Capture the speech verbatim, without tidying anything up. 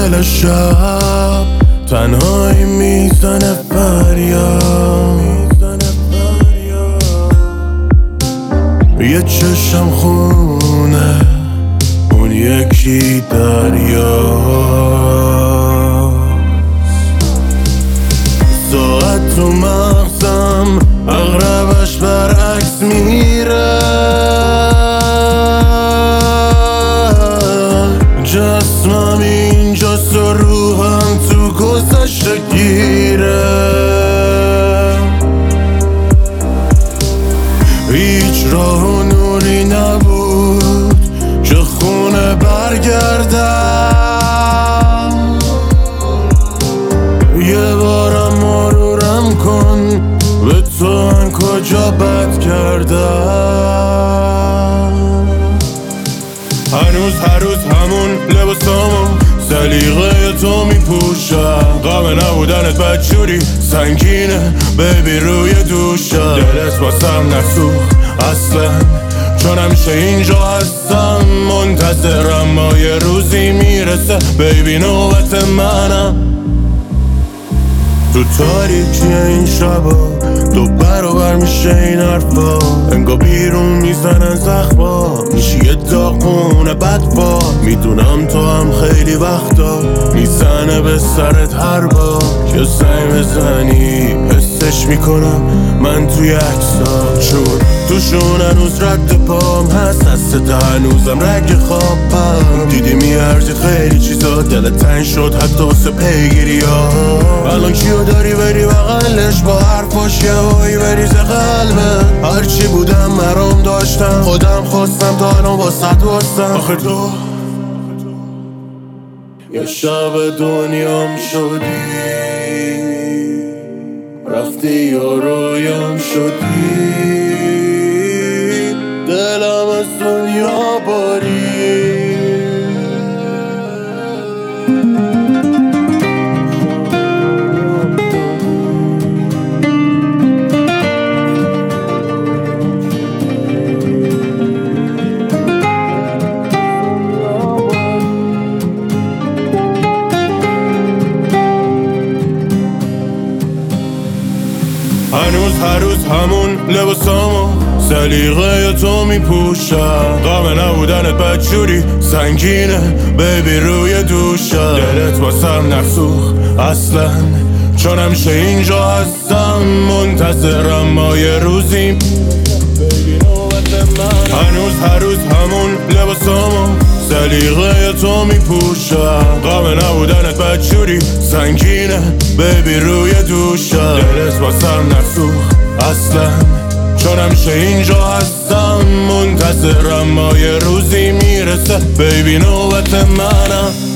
دل شب تنهایی میزنه فریاد، یه چشم خونه اون یکی دریا، ساعت تو مغزم اغربش برعکس میره، جسمم اینجاست و روحم تو گذشته گیره، هیچ راه و نوری نبود که خونه برگردم، یه بارم مرورم کن به تو من کجا بد کردم. هنوز هر روز همون لباسامو سلیقه تو میپوشم، غم نبودنت بدجوری سنگینه بیبی روی دوشم، دلت واسم نسوخت اصلا چون همیشه اینجا هستم، منتظرم ما یه روزی میرسه بیبی نوبت منم. تو تاریکی این شبا دو برابر میشه این حرفا، انگار بیرون میزنن زخما، میشه یه داغونه بدبا، میدونم تو هم خیلی وقتا میزنه به سرت هر بار که زنگ بزنی، حسش میکنم من توی عکسا، چون توشون هنوز رد پام هست، دستت هنوزم رگ خوابم، دیدی میارزی خیلی چیزا، دلت تنگ شد حتی واسه پیگیری ها، الان کیو داری بری بغلش با حرفاش یه هایی بریز قلبه، هرچی بودم مرام داشتم خودم خواستم تا الان با صد وستم، آخه تو یه شب دنیام شدی، رفتی یا رویام شدی، دلم از دنیا باری. هنوز هر روز همون لباسامو سلیقه تو میپوشم، غم نبودنت بدجوری سنگینه بیبی روی دوشم، دلت واسم نسوخت اصلا چون همیشه اینجا هستم، منتظرم ما یه روزی هنوز هر روز همون لباسامو سلیقه تو میپوشم، غم نبودنت بدجوری سنگینه بیبی روی دوشم، دلت واسم نسوخت اصلا چون همیشه اینجا هستم، منتظرم ما یه روزی میرسه بیبی نوبت منم.